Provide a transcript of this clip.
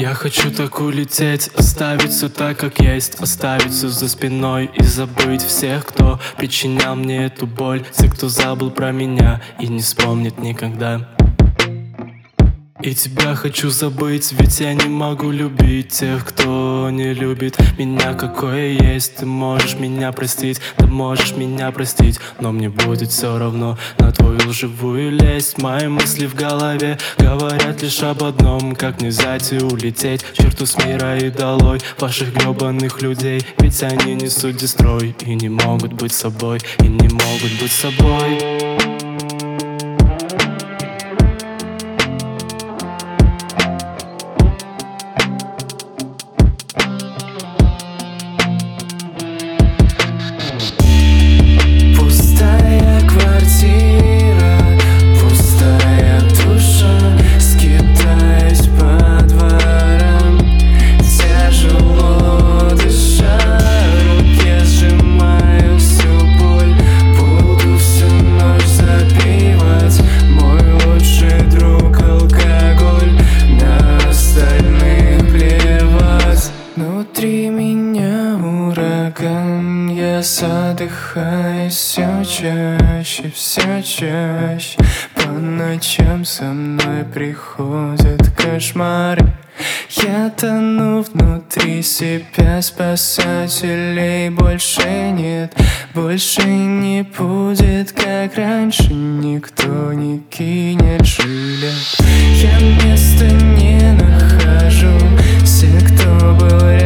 Я хочу так улететь, оставить все так, как есть, оставить все за спиной и забыть всех, кто причинял мне эту боль. Те, кто забыл про меня и не вспомнит никогда. И тебя хочу забыть, ведь я не могу любить тех, кто не любит меня, какой я есть. Ты можешь меня простить, ты можешь меня простить, но мне будет все равно на твою лживую лесть. Мои мысли в голове говорят лишь об одном: как мне взять и улететь к черту с мира и долой ваших гребаных людей. Ведь они несут дестрой и не могут быть собой, и не могут быть собой. Внутри меня ураган, я задыхаюсь все чаще. По ночам со мной приходят кошмары. Я тону внутри себя, спасателей больше нет, больше не будет, как раньше. Никто не кинет жилет. Я места не нахожу, все, кто был